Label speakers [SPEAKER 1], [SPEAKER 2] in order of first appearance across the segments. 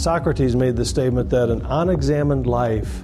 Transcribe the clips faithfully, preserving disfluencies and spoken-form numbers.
[SPEAKER 1] Socrates made the statement that an unexamined life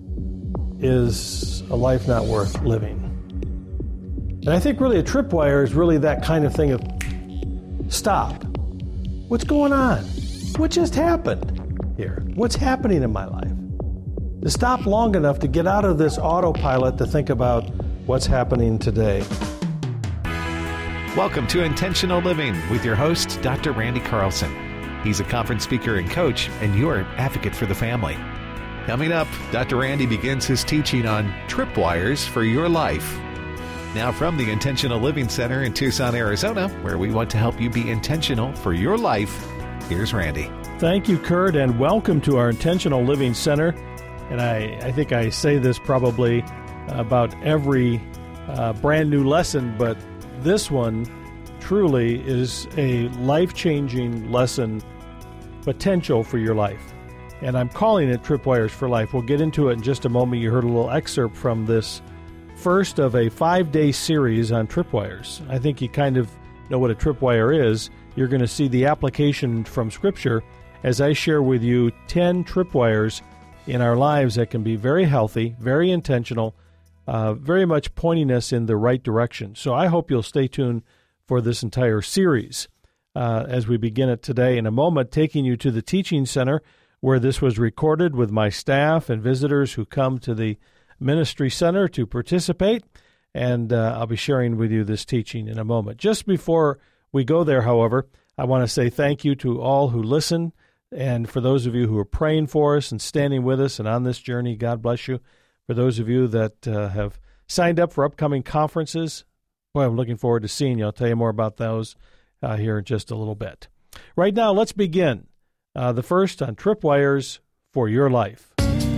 [SPEAKER 1] is a life not worth living. And I think really a tripwire is really that kind of thing of stop. What's going on? What just happened here? What's happening in my life? To stop long enough to get out of this autopilot to think about what's happening today.
[SPEAKER 2] Welcome to Intentional Living with your host, Doctor Randy Carlson. He's a conference speaker and coach, and your advocate for the family. Coming up, Doctor Randy begins his teaching on tripwires for your life. Now from the Intentional Living Center in Tucson, Arizona, where we want to help you be intentional for your life, here's Randy.
[SPEAKER 1] Thank you, Kurt, and welcome to our Intentional Living Center. And I, I think I say this probably about every uh, brand new lesson, but this one truly is a life-changing lesson potential for your life. And I'm calling it Tripwires for Life. We'll get into it in just a moment. You heard a little excerpt from this first of a five-day series on tripwires. I think you kind of know what a tripwire is. You're going to see the application from Scripture as I share with you ten tripwires in our lives that can be very healthy, very intentional, uh, very much pointing us in the right direction. So I hope you'll stay tuned for this entire series uh, as we begin it today. In a moment, taking you to the Teaching Center where this was recorded with my staff and visitors who come to the Ministry Center to participate, and uh, I'll be sharing with you this teaching in a moment. Just before we go there, however, I want to say thank you to all who listen, and for those of you who are praying for us and standing with us and on this journey, God bless you. For those of you that uh, have signed up for upcoming conferences, boy, I'm looking forward to seeing you. I'll tell you more about those uh, here in just a little bit. Right now, let's begin. Uh, the first on tripwires for your life.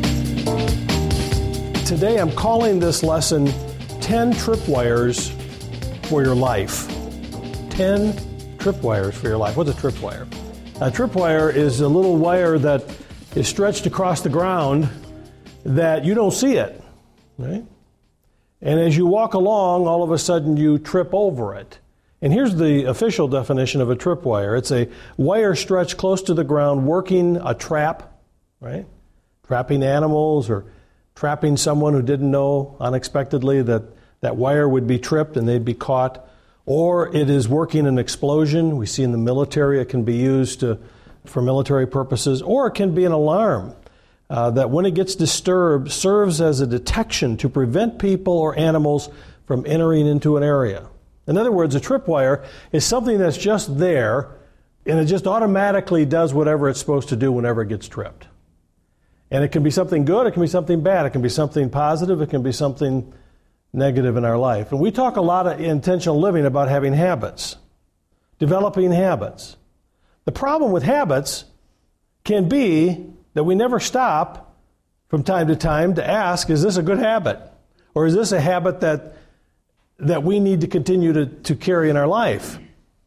[SPEAKER 1] Today I'm calling this lesson ten Tripwires for Your Life. ten Tripwires for your life. What's a tripwire? A tripwire is a little wire that is stretched across the ground that you don't see it, right? And as you walk along, all of a sudden you trip over it. And here's the official definition of a tripwire. It's a wire stretched close to the ground working a trap, right? Trapping animals or trapping someone who didn't know unexpectedly that that wire would be tripped and they'd be caught. Or it is working an explosion. We see in the military it can be used to, for military purposes. Or it can be an alarm uh, that when it gets disturbed serves as a detection to prevent people or animals from entering into an area. In other words, a tripwire is something that's just there and it just automatically does whatever it's supposed to do whenever it gets tripped. And it can be something good, it can be something bad, it can be something positive, it can be something negative in our life. And we talk a lot of intentional living about having habits, developing habits. The problem with habits can be that we never stop from time to time to ask, is this a good habit? Or is this a habit that that we need to continue to, to carry in our life?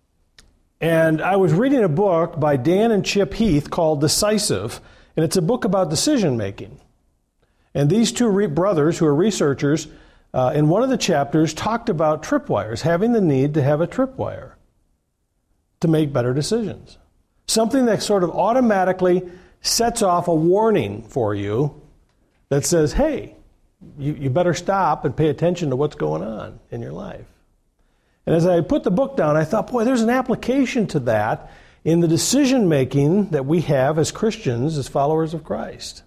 [SPEAKER 1] And I was reading a book by Dan and Chip Heath called Decisive, and it's a book about decision making. And these two re- brothers who are researchers, uh, in one of the chapters talked about tripwires, having the need to have a tripwire to make better decisions. Something that sort of automatically sets off a warning for you that says, hey, you, you better stop and pay attention to what's going on in your life. And as I put the book down, I thought, boy, there's an application to that in the decision-making that we have as Christians, as followers of Christ.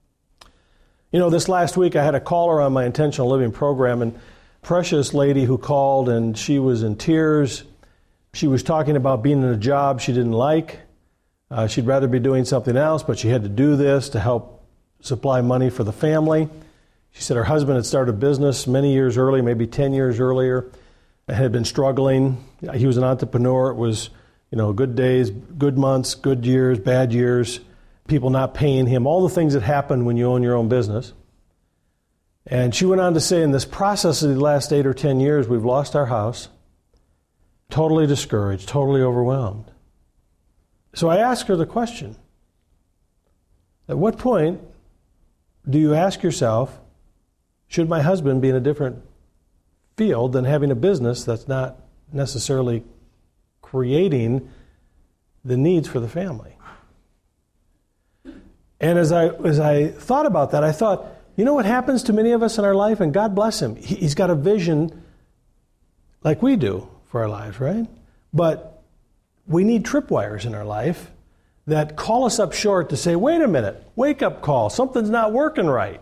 [SPEAKER 1] You know, this last week I had a caller on my Intentional Living program, and precious lady who called, and she was in tears. She was talking about being in a job she didn't like. Uh, she'd rather be doing something else, but she had to do this to help supply money for the family. She said her husband had started a business many years earlier, maybe ten years earlier, and had been struggling. He was an entrepreneur. It was, you know, good days, good months, good years, bad years, people not paying him, all the things that happen when you own your own business. And she went on to say, in this process of the last eight or ten years, we've lost our house, totally discouraged, totally overwhelmed. So I asked her the question, at what point do you ask yourself, should my husband be in a different field than having a business that's not necessarily creating the needs for the family? And as I as I thought about that, I thought, you know what happens to many of us in our life? And God bless him. He, he's got a vision like we do for our lives, right? But we need tripwires in our life that call us up short to say, wait a minute, wake up call, something's not working right.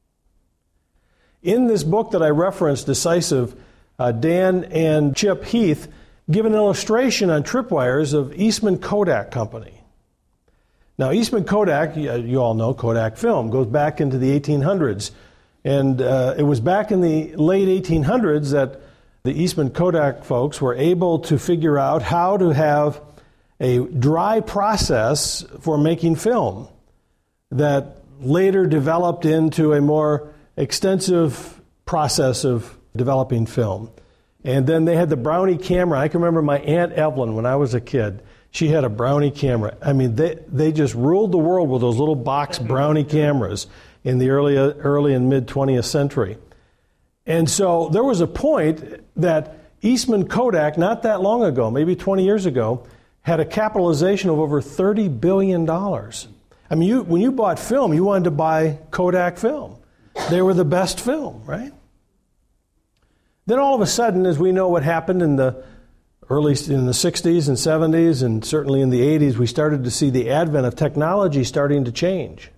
[SPEAKER 1] In this book that I referenced, Decisive, uh, Dan and Chip Heath give an illustration on tripwires of Eastman Kodak Company. Now, Eastman Kodak, you all know Kodak film, goes back into the eighteen hundreds. And uh, it was back in the late eighteen hundreds that the Eastman Kodak folks were able to figure out how to have a dry process for making film that later developed into a more extensive process of developing film. And then they had the Brownie camera. I can remember my Aunt Evelyn when I was a kid. She had a Brownie camera. I mean, they they just ruled the world with those little box Brownie cameras in the early early and mid twentieth century. And so there was a point that Eastman Kodak, not that long ago, maybe twenty years ago, had a capitalization of over thirty billion dollars. I mean, you, when you bought film, you wanted to buy Kodak film. They were the best film, right? Then all of a sudden, as we know what happened in the early in the sixties and seventies and certainly in the eighties, we started to see the advent of technology starting to change.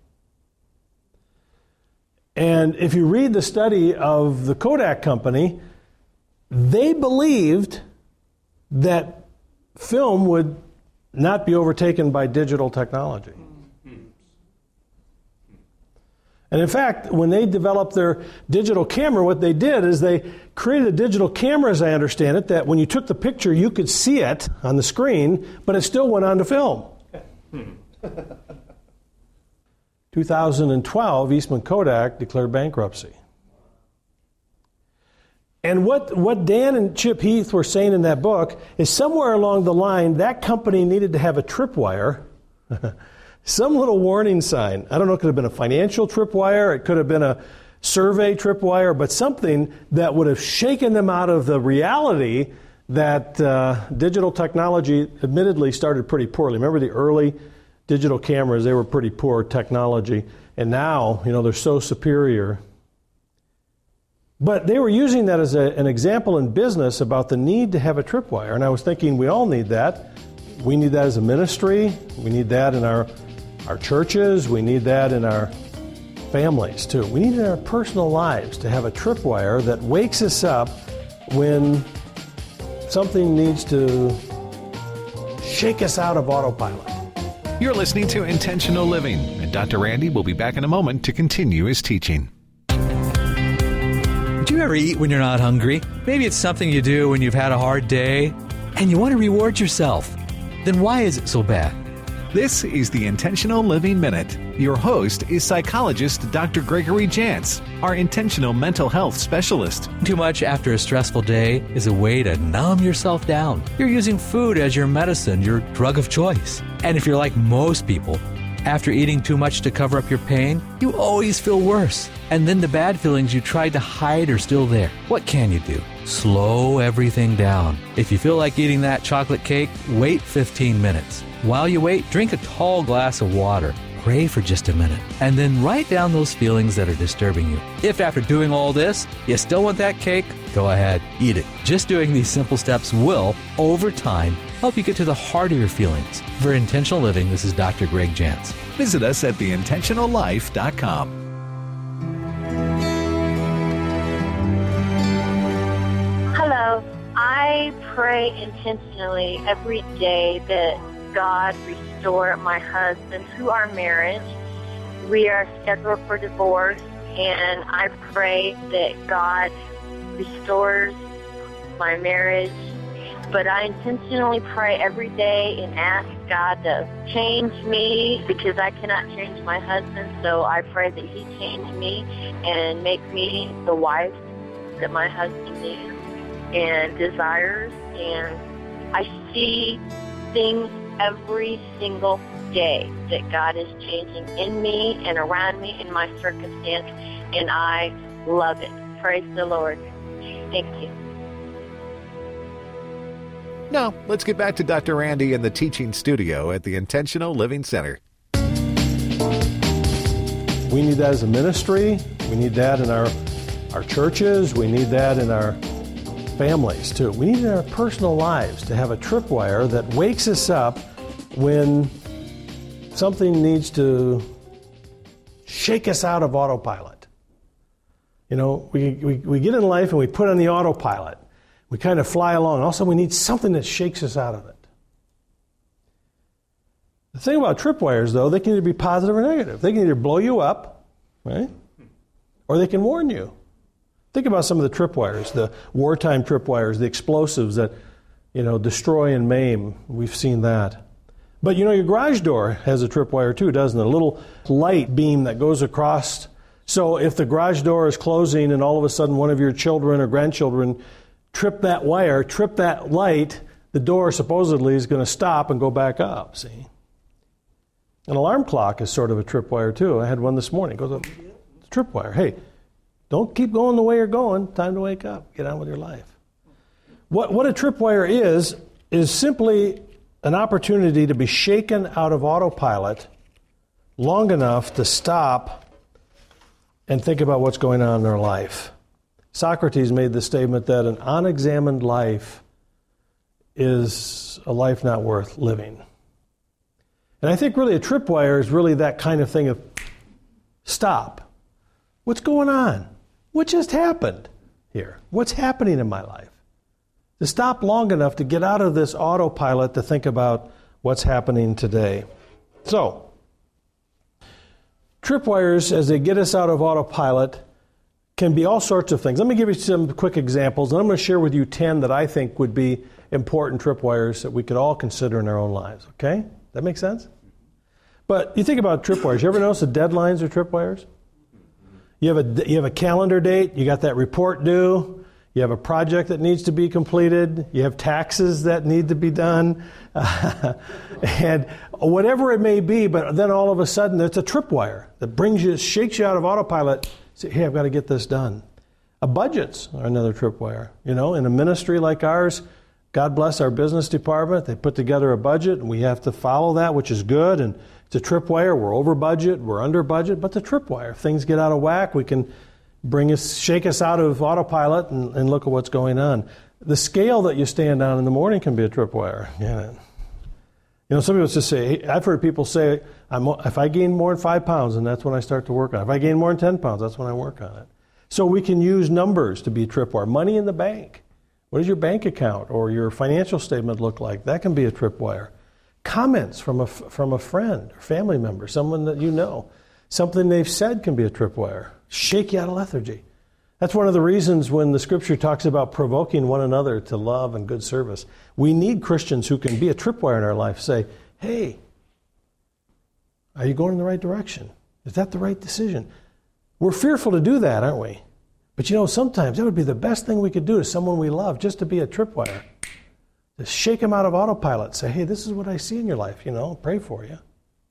[SPEAKER 1] And if you read the study of the Kodak company, they believed that film would not be overtaken by digital technology. And in fact, when they developed their digital camera, what they did is they created a digital camera, as I understand it, that when you took the picture, you could see it on the screen, but it still went on to film. two thousand twelve, Eastman Kodak declared bankruptcy. And what, what Dan and Chip Heath were saying in that book is somewhere along the line, that company needed to have a tripwire, some little warning sign. I don't know, it could have been a financial tripwire, it could have been a survey tripwire, but something that would have shaken them out of the reality that uh, digital technology admittedly started pretty poorly. Remember the early digital cameras, they were pretty poor technology, and now, you know, they're so superior. But they were using that as a, an example in business about the need to have a tripwire, and I was thinking we all need that. We need that as a ministry, we need that in our our churches, we need that in our families too. We need it in our personal lives to have a tripwire that wakes us up when something needs to shake us out of autopilot.
[SPEAKER 2] You're listening to Intentional Living, and Doctor Randy will be back in a moment to continue his teaching.
[SPEAKER 3] Do you ever eat when you're not hungry? Maybe it's something you do when you've had a hard day and you want to reward yourself. Then why is it so bad?
[SPEAKER 2] This is the Intentional Living Minute. Your host is psychologist Doctor Gregory Jantz, our intentional mental health specialist.
[SPEAKER 3] Too much after a stressful day is a way to numb yourself down. You're using food as your medicine, your drug of choice. And if you're like most people, after eating too much to cover up your pain, you always feel worse. And then the bad feelings you tried to hide are still there. What can you do? Slow everything down. If you feel like eating that chocolate cake, wait fifteen minutes. While you wait, drink a tall glass of water. Pray for just a minute. And then write down those feelings that are disturbing you. If after doing all this, you still want that cake, go ahead, eat it. Just doing these simple steps will, over time, help you get to the heart of your feelings. For Intentional Living, this is Doctor Greg Jantz.
[SPEAKER 2] Visit us at the intentional life dot com.
[SPEAKER 4] Hello. I pray intentionally every day that God restore my husband to our marriage. We are scheduled for divorce, and I pray that God restores my marriage. But I intentionally pray every day and ask God to change me because I cannot change my husband. So I pray that he change me and make me the wife that my husband needs and desires. And I see things every single day that God is changing in me and around me in my circumstance, and I love it. Praise the Lord. Thank you.
[SPEAKER 2] Now, let's get back to Doctor Randy in the teaching studio at the Intentional Living Center.
[SPEAKER 1] We need that as a ministry. We need that in our, our churches. We need that in our families, too. We need in our personal lives to have a tripwire that wakes us up when something needs to shake us out of autopilot. You know, we, we, we get in life and we put on the autopilot. We kind of fly along. Also, we need something that shakes us out of it. The thing about tripwires, though, they can either be positive or negative. They can either blow you up, right? Or they can warn you. Think about some of the tripwires, the wartime tripwires, the explosives that, you know, destroy and maim. We've seen that. But, you know, your garage door has a tripwire too, doesn't it? A little light beam that goes across. So if the garage door is closing and all of a sudden one of your children or grandchildren trip that wire, trip that light, the door supposedly is going to stop and go back up, see? An alarm clock is sort of a tripwire too. I had one this morning. It goes up, it's a tripwire. Hey, don't keep going the way you're going. Time to wake up. Get on with your life. What, what a tripwire is, is simply an opportunity to be shaken out of autopilot long enough to stop and think about what's going on in their life. Socrates made the statement that an unexamined life is a life not worth living. And I think really a tripwire is really that kind of thing of stop. What's going on? What just happened here? What's happening in my life? To stop long enough to get out of this autopilot to think about what's happening today. So, tripwires, as they get us out of autopilot, can be all sorts of things. Let me give you some quick examples, and I'm going to share with you ten that I think would be important tripwires that we could all consider in our own lives, okay? That make sense? But you think about tripwires. You ever notice the deadlines of tripwires? You have a, you have a calendar date. You got that report due. You have a project that needs to be completed. You have taxes that need to be done. Uh, and whatever it may be, but then all of a sudden it's a tripwire that brings you, shakes you out of autopilot. Say, hey, I've got to get this done. Uh, budgets are another tripwire. You know, in a ministry like ours, God bless our business department. They put together a budget, and we have to follow that, which is good. And it's a tripwire. We're over budget. We're under budget. But the tripwire, if things get out of whack, we can bring us, shake us out of autopilot and, and look at what's going on. The scale that you stand on in the morning can be a tripwire. Yeah. You know, some people just say, I've heard people say, I'm, if I gain more than five pounds, then that's when I start to work on it. If I gain more than ten pounds, that's when I work on it. So we can use numbers to be a tripwire. Money in the bank. What does your bank account or your financial statement look like? That can be a tripwire. Comments from a, from a friend or family member, someone that you know. Something they've said can be a tripwire. Shake you out of lethargy. That's one of the reasons when the Scripture talks about provoking one another to love and good service. We need Christians who can be a tripwire in our life. Say, hey, are you going in the right direction? Is that the right decision? We're fearful to do that, aren't we? But you know, sometimes that would be the best thing we could do to someone we love, just to be a tripwire. To shake them out of autopilot. Say, hey, this is what I see in your life, you know, pray for you.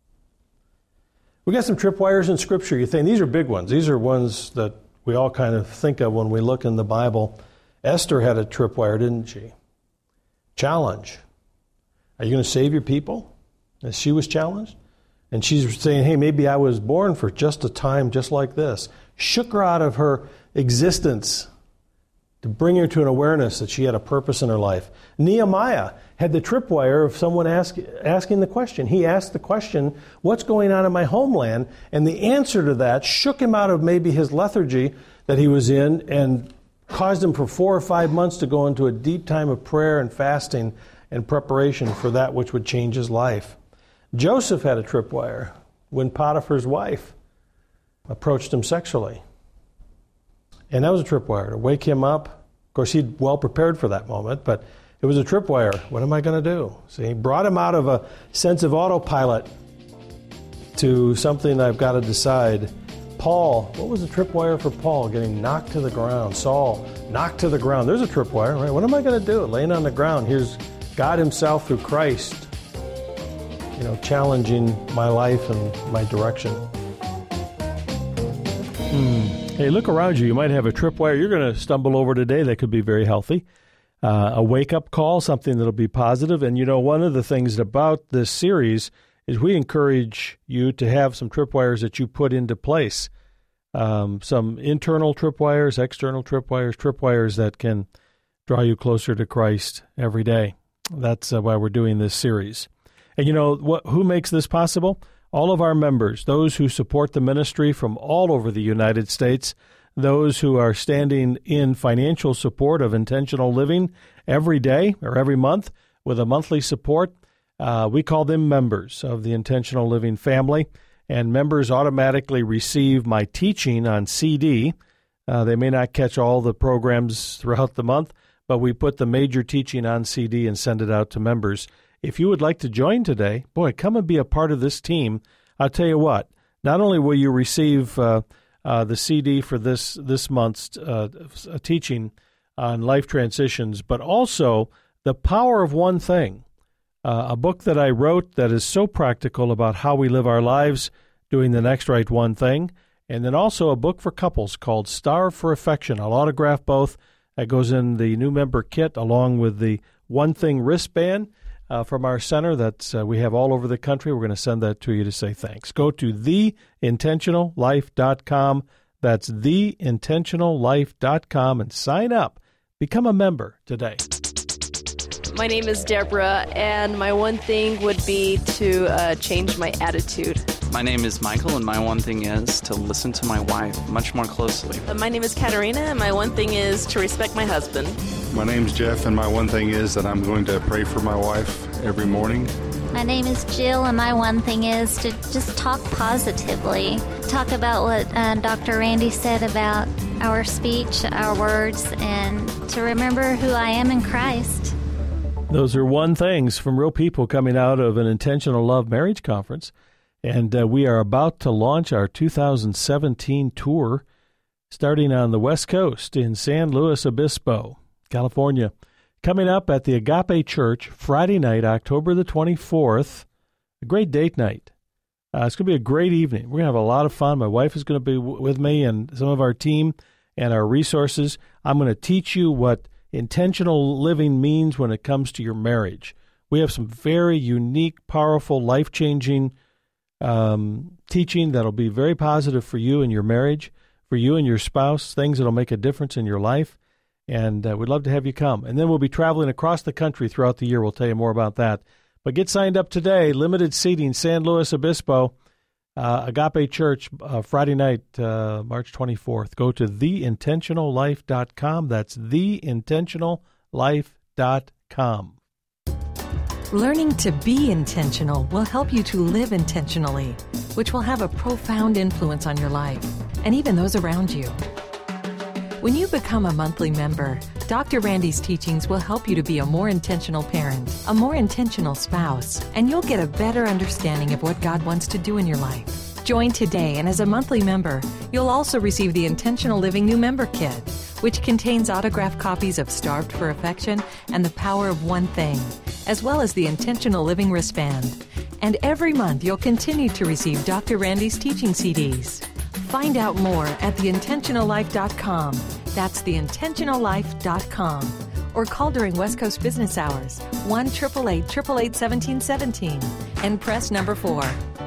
[SPEAKER 1] We got some tripwires in Scripture. You think these are big ones. These are ones that we all kind of think of when we look in the Bible. Esther had a tripwire, didn't she? Challenge. Are you going to save your people? As she was challenged. And she's saying, hey, maybe I was born for just a time just like this. Shook her out of her existence to bring her to an awareness that she had a purpose in her life. Nehemiah had the tripwire of someone ask, asking the question. He asked the question, what's going on in my homeland? And the answer to that shook him out of maybe his lethargy that he was in and caused him for four or five months to go into a deep time of prayer and fasting and preparation for that which would change his life. Joseph had a tripwire when Potiphar's wife approached him sexually. And that was a tripwire to wake him up. Of course, he'd well prepared for that moment, but it was a tripwire. What am I going to do? See, he brought him out of a sense of autopilot to something I've got to decide. Paul, what was the tripwire for Paul? Getting knocked to the ground. Saul, knocked to the ground. There's a tripwire, right? What am I going to do? Laying on the ground. Here's God himself through Christ, you know, challenging my life and my direction. Hmm. Hey, look around you. You might have a tripwire you're going to stumble over today that could be very healthy. Uh, a wake-up call, something that'll be positive. And, you know, one of the things about this series is we encourage you to have some tripwires that you put into place. Um, some internal tripwires, external tripwires, tripwires that can draw you closer to Christ every day. That's uh, why we're doing this series. And you know, what? Who makes this possible? All of our members, those who support the ministry from all over the United States, those who are standing in financial support of intentional living every day or every month with a monthly support. Uh, we call them members of the Intentional Living family, and members automatically receive my teaching on C D. Uh, they may not catch all the programs throughout the month, but we put the major teaching on C D and send it out to members. If you would like to join today, boy, come and be a part of this team. I'll tell you what, not only will you receive uh, uh, the C D for this, this month's uh, teaching on life transitions, but also The Power of One Thing, uh, a book that I wrote that is so practical about how we live our lives doing the next right one thing, and then also a book for couples called Starve for Affection. I'll autograph both. That goes in the new member kit along with the One Thing wristband uh, from our center that uh, we have all over the country. We're going to send that to you to say thanks. Go to the intentional life dot com. That's the intentional life dot com and sign up. Become a member today.
[SPEAKER 5] My name is Deborah, and my one thing would be to uh, change my attitude.
[SPEAKER 6] My name is Michael, and my one thing is to listen to my wife much more closely.
[SPEAKER 5] Uh, my name is Katerina, and my one thing is to respect my husband.
[SPEAKER 7] My name's Jeff, and my one thing is that I'm going to pray for my wife every morning.
[SPEAKER 8] My name is Jill, and my one thing is to just talk positively. Talk about what uh, Doctor Randy said about our speech, our words, and to remember who I am in Christ.
[SPEAKER 1] Those are one things from real people coming out of an Intentional Love Marriage Conference. And uh, we are about to launch our two thousand seventeen tour, starting on the West Coast in San Luis Obispo, California. Coming up at the Agape Church Friday night, October the twenty-fourth, a great date night. Uh, it's going to be a great evening. We're going to have a lot of fun. My wife is going to be w- with me and some of our team and our resources. I'm going to teach you what intentional living means when it comes to your marriage. We have some very unique, powerful, life-changing um, teaching that'll be very positive for you and your marriage, for you and your spouse, things that'll make a difference in your life. And uh, we'd love to have you come. And then we'll be traveling across the country throughout the year. We'll tell you more about that. But get signed up today. Limited seating, San Luis Obispo, uh, Agape Church, uh, Friday night, uh, March twenty-fourth. Go to the intentional life dot com. That's the intentional life dot com.
[SPEAKER 9] Learning to be intentional will help you to live intentionally, which will have a profound influence on your life and even those around you. When you become a monthly member, Doctor Randy's teachings will help you to be a more intentional parent, a more intentional spouse, and you'll get a better understanding of what God wants to do in your life. Join today, and as a monthly member, you'll also receive the Intentional Living New Member Kit, which contains autographed copies of Starved for Affection and The Power of One Thing, as well as the Intentional Living wristband. And every month, you'll continue to receive Doctor Randy's teaching C Ds. Find out more at the intentional life dot com. That's the intentional life dot com. Or call during West Coast business hours, one eight eight eight, eight eight eight, one seven one seven, and press number four.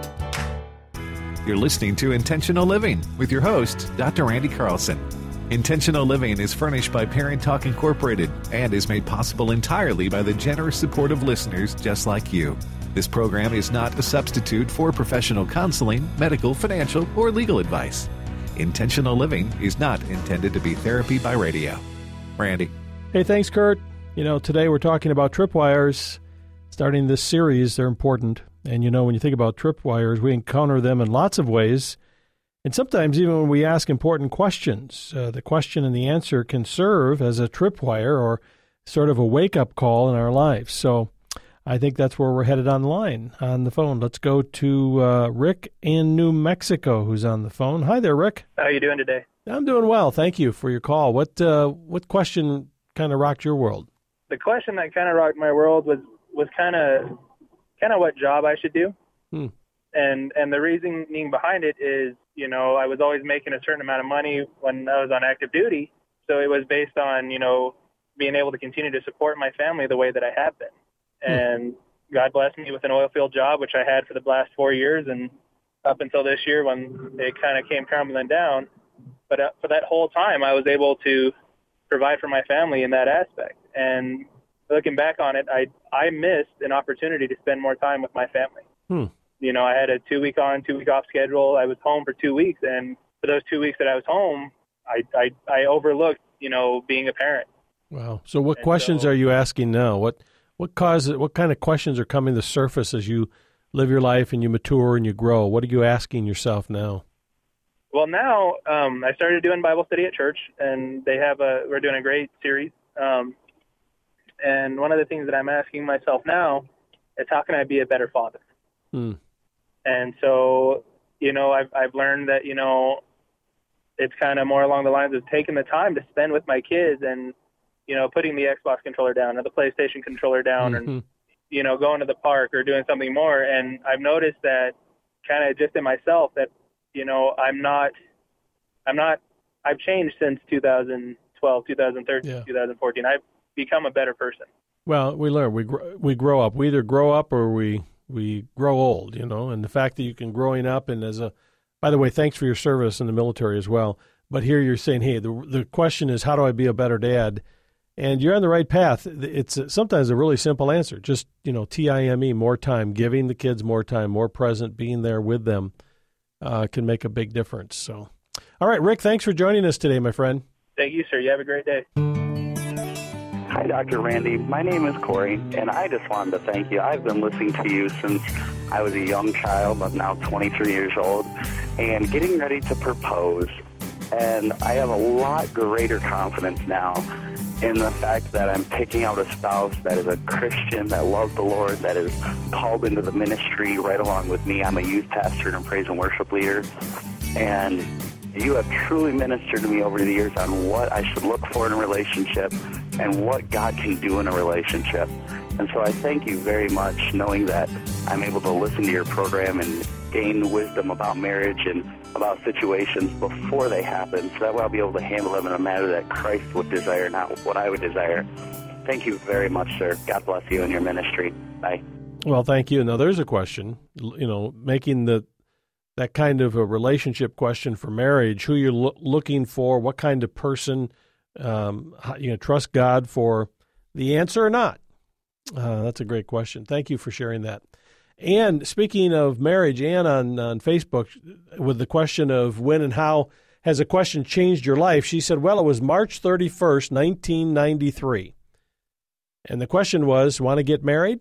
[SPEAKER 2] You're listening to Intentional Living with your host, Doctor Randy Carlson. Intentional Living is furnished by Parent Talk Incorporated and is made possible entirely by the generous support of listeners just like you. This program is not a substitute for professional counseling, medical, financial, or legal advice. Intentional Living is not intended to be therapy by radio. Randy.
[SPEAKER 1] Hey, thanks, Kurt. You know, today we're talking about tripwires. Starting this series, they're important. And, you know, when you think about tripwires, we encounter them in lots of ways. And sometimes even when we ask important questions, uh, the question and the answer can serve as a tripwire or sort of a wake-up call in our lives. So I think that's where we're headed on the line, on the phone. Let's go to uh, Rick in New Mexico, who's on the phone. Hi there, Rick.
[SPEAKER 10] How are you doing today?
[SPEAKER 1] I'm doing well. Thank you for your call. What uh, what question kind of rocked your world?
[SPEAKER 10] The question that kind of rocked my world was was kind of kind of what job I should do,
[SPEAKER 1] hmm.
[SPEAKER 10] and and the reasoning behind it is, you know, I was always making a certain amount of money when I was on active duty, so it was based on, you know, being able to continue to support my family the way that I have been. And God blessed me with an oil field job, which I had for the last four years and up until this year when it kind of came crumbling down. But uh, for that whole time, I was able to provide for my family in that aspect. And looking back on it, I I missed an opportunity to spend more time with my family.
[SPEAKER 1] Hmm.
[SPEAKER 10] You know, I had a two-week on, two-week off schedule. I was home for two weeks, and for those two weeks that I was home, I I, I overlooked, you know, being a parent.
[SPEAKER 1] Wow. So what
[SPEAKER 10] And
[SPEAKER 1] questions
[SPEAKER 10] so-
[SPEAKER 1] are you asking now? What what causes, what kind of questions are coming to the surface as you live your life and you mature and you grow? What are you asking yourself now?
[SPEAKER 10] Well, now um, I started doing Bible study at church, and they have a we're doing a great series. Um, and one of the things that I'm asking myself now is, how can I be a better father?
[SPEAKER 1] Hmm.
[SPEAKER 10] And so, you know, I've I've learned that, you know, it's kind of more along the lines of taking the time to spend with my kids and, you know, putting the Xbox controller down or the PlayStation controller down,
[SPEAKER 1] Mhm.
[SPEAKER 10] and, you know, going to the park or doing something more. And I've noticed that kind of just in myself that, you know, I'm not, I'm not, I've changed since two thousand twelve, two thousand thirteen,
[SPEAKER 1] Yeah.
[SPEAKER 10] two thousand fourteen. I've become a better person.
[SPEAKER 1] Well, we learn. We gr- we grow up. We either grow up or we we grow old, you know. And the fact that you can growing up and as a, by the way, thanks for your service in the military as well. But here you're saying, hey, the the question is, how do I be a better dad? And you're on the right path. It's sometimes a really simple answer. Just, you know, T I M E, more time, giving the kids more time, more present, being there with them uh, can make a big difference. So, all right, Rick, thanks for joining us today, my friend.
[SPEAKER 10] Thank you, sir. You have a great day.
[SPEAKER 11] Hi, Doctor Randy. My name is Corey, and I just wanted to thank you. I've been listening to you since I was a young child. I'm now twenty-three years old and getting ready to propose. And I have a lot greater confidence now in the fact that I'm picking out a spouse that is a Christian, that loves the Lord, that is called into the ministry right along with me. I'm a youth pastor and a praise and worship leader. And you have truly ministered to me over the years on what I should look for in a relationship and what God can do in a relationship. And so I thank you very much, knowing that I'm able to listen to your program and gain wisdom about marriage and about situations before they happen, so that way I'll be able to handle them in a manner that Christ would desire, not what I would desire. Thank you very much, sir. God bless you and your ministry. Bye.
[SPEAKER 1] Well, thank you. Now, there's a question, you know, making the that kind of a relationship question for marriage, who you're lo- looking for, what kind of person, um, how, you know, trust God for the answer or not? Uh, that's a great question. Thank you for sharing that. And speaking of marriage, Ann on, on Facebook with the question of when and how has a question changed your life, she said, well, it was March thirty-first, nineteen ninety-three. And the question was, want to get married?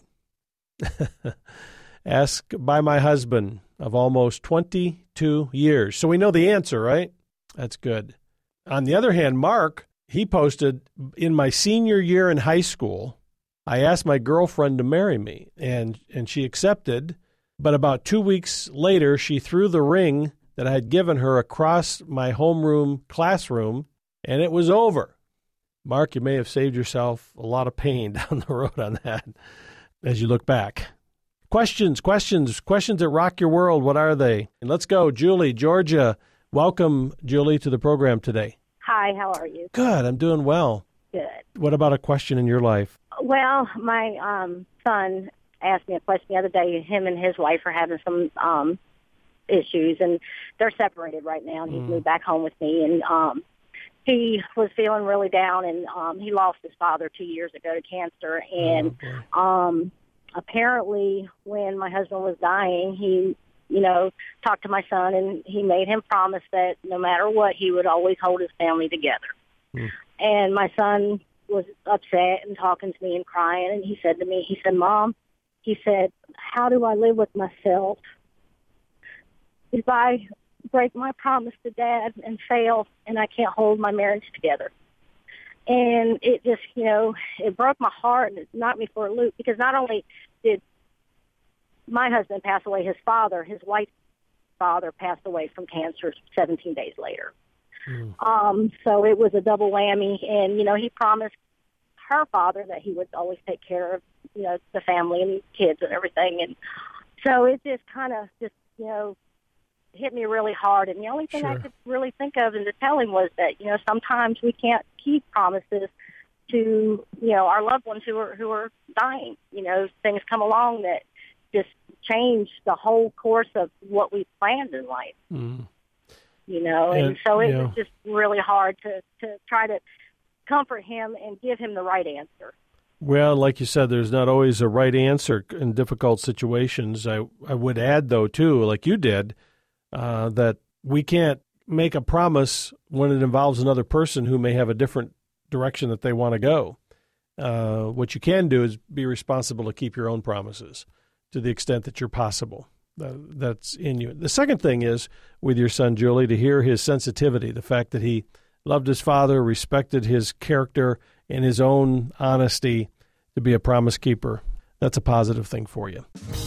[SPEAKER 1] Asked by my husband of almost twenty-two years. So we know the answer, right? That's good. On the other hand, Mark, he posted, in my senior year in high school, I asked my girlfriend to marry me, and, and she accepted. But about two weeks later, she threw the ring that I had given her across my homeroom classroom, and it was over. Mark, you may have saved yourself a lot of pain down the road on that as you look back. Questions, questions, questions that rock your world. What are they? And let's go. Julie, Georgia. Welcome, Julie, to the program today.
[SPEAKER 12] Hi, how are you?
[SPEAKER 1] Good. I'm doing well.
[SPEAKER 12] Good.
[SPEAKER 1] What about a question in your life?
[SPEAKER 12] Well, my um, son asked me a question the other day. Him and his wife are having some um, issues, and they're separated right now. And he's
[SPEAKER 13] Mm.
[SPEAKER 12] moved back home with me, and um, he was feeling really down, and um, he lost his father two years ago to cancer. And um, apparently, when my husband was dying, he, you know, talked to my son, and he made him promise that no matter what, he would always hold his family together.
[SPEAKER 1] Mm.
[SPEAKER 12] And my son was upset and talking to me and crying, and he said to me, he said, Mom, he said, how do I live with myself if I break my promise to Dad and fail and I can't hold my marriage together? And it just, you know, it broke my heart and it knocked me for a loop, because not only did my husband pass away, his father, his wife's father passed away from cancer seventeen days later.
[SPEAKER 1] Mm.
[SPEAKER 12] Um, so it was a double whammy, and, you know, he promised her father that he would always take care of, you know, the family and kids and everything. And so it just kind of just, you know, hit me really hard. And the only thing I
[SPEAKER 13] Sure.
[SPEAKER 12] could really think of in the telling was that, you know, sometimes we can't keep promises to, you know, our loved ones who are who are dying. You know, things come along that just change the whole course of what we planned in life.
[SPEAKER 1] Mm.
[SPEAKER 12] You know, and,
[SPEAKER 1] And,
[SPEAKER 12] so it
[SPEAKER 1] you know,
[SPEAKER 12] was just really hard to, to try to comfort him and give him the right answer.
[SPEAKER 1] Well, like you said, there's not always a right answer in difficult situations. I, I would add, though, too, like you did, uh, that we can't make a promise when it involves another person who may have a different direction that they want to go. Uh, what you can do is be responsible to keep your own promises to the extent that you're possible. Uh, that's in you. The second thing is with your son, Julie, to hear his sensitivity, the fact that he loved his father, respected his character and his own honesty to be a promise keeper. That's a positive thing for you.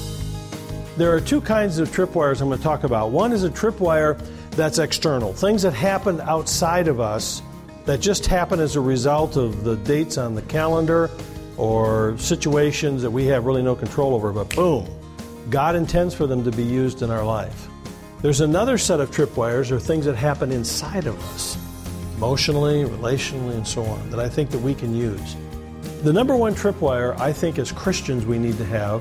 [SPEAKER 1] There are two kinds of tripwires I'm going to talk about. One is a tripwire that's external, things that happen outside of us that just happen as a result of the dates on the calendar or situations that we have really no control over, but boom, God intends for them to be used in our life. There's another set of tripwires, or things that happen inside of us, emotionally, relationally, and so on, that I think that we can use. The number one tripwire I think as Christians we need to have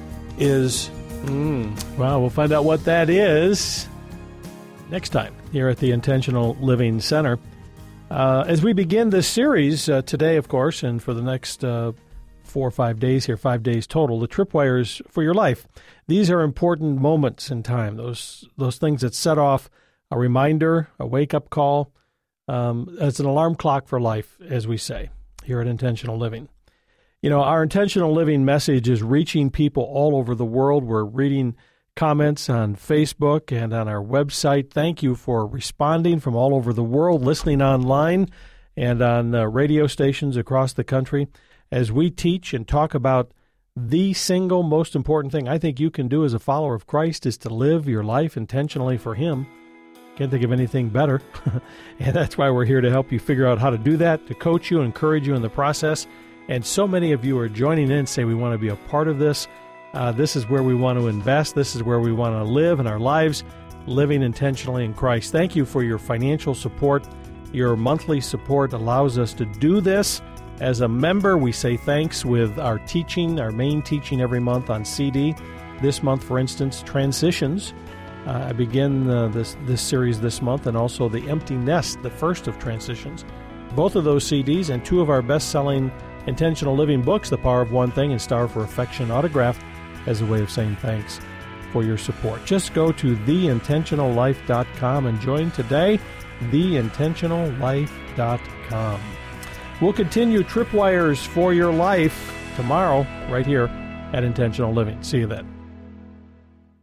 [SPEAKER 1] is, mm, well, we'll find out what that is next time here at the Intentional Living Center. Uh, as we begin this series uh, today, of course, and for the next uh, four or five days here, five days total, the tripwires for your life. These are important moments in time, those those things that set off a reminder, a wake-up call. Um, it's an alarm clock for life, as we say here at Intentional Living. You know, our Intentional Living message is reaching people all over the world. We're reading comments on Facebook and on our website. Thank you for responding from all over the world, listening online and on uh, radio stations across the country as we teach and talk about the single most important thing I think you can do as a follower of Christ is to live your life intentionally for Him. Can't think of anything better. And that's why we're here to help you figure out how to do that, to coach you, encourage you in the process. And so many of you are joining in and say we want to be a part of this. Uh, this is where we want to invest. This is where we want to live in our lives, living intentionally in Christ. Thank you for your financial support. Your monthly support allows us to do this. As a member, we say thanks with our teaching, our main teaching every month on C D. This month, for instance, Transitions. Uh, I begin uh, this this series this month, and also The Empty Nest, the first of Transitions. Both of those C Ds and two of our best-selling Intentional Living books, The Power of One Thing and Star for Affection, autographed as a way of saying thanks for your support. Just go to the intentional life dot com and join today, the intentional life dot com. We'll continue Tripwires for Your Life tomorrow right here at Intentional Living. See you then.